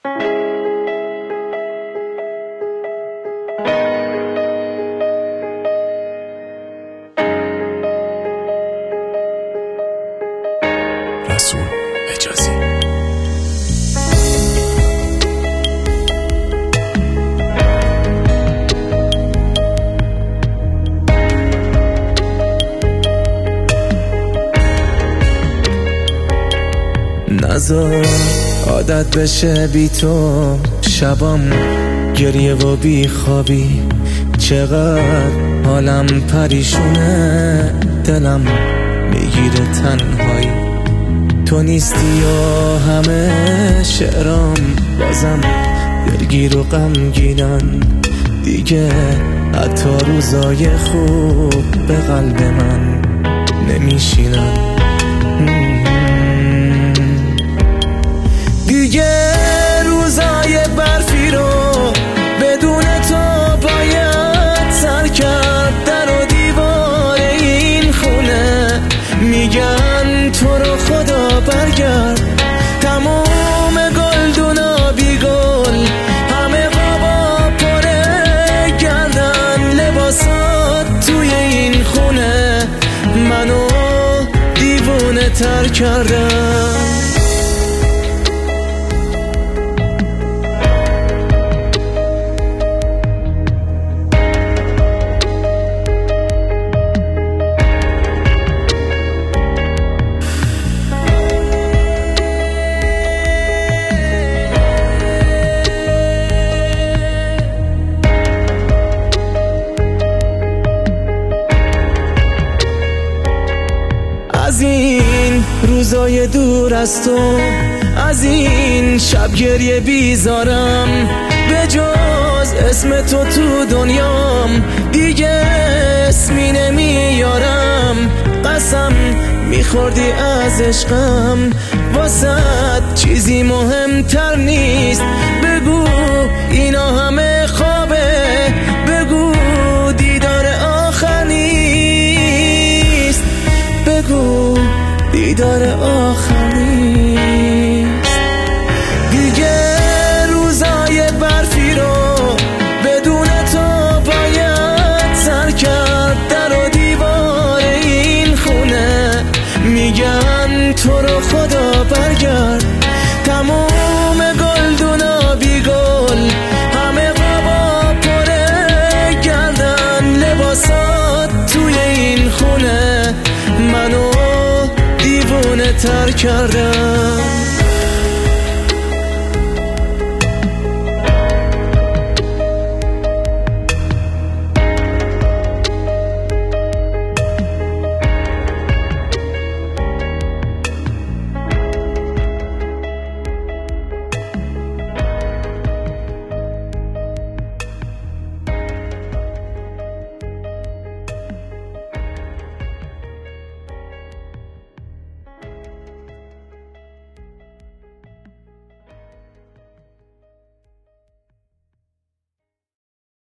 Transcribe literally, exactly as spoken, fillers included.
رسول حجازی. نذار عادت بشه بی تو شبام گریه و بی خوابی، چقدر حالم پریشونه، دلم میگیره تنهایی. تو نیستی و همه شعرام بازم دلگیر و غمگینن، دیگه حتی روزای خوب به قلب من نمیشینن. دیگه روزای برفی رو بدون تو باید سر کرد، در و دیوار این خونه میگن تو رو خدا برگرد. تموم گلدونا بی گل، همه قابا پره گردن، لباسات توی این خونه منو دیوونه تر کردن. از این روزای دور از تو، از این شب گریه بیزارم، به جز اسم تو تو دنیام دیگه اسمی نمیارم. قسم میخوردی از عشقم، واسد چیزی مهمتر نیست. بگو اینا همه خوابه، بگو دیدار آخر نیست، بگو دیدار آخر نیست. دیگه روزای برفی رو بدون تو باید سر کرد، در و دیوار این خونه میگن تو رو خدا برگرد. تموم گلدونا بی گل، همه قابا پره گردن، لباسات توی این خونه منو دیوونه تر کرده.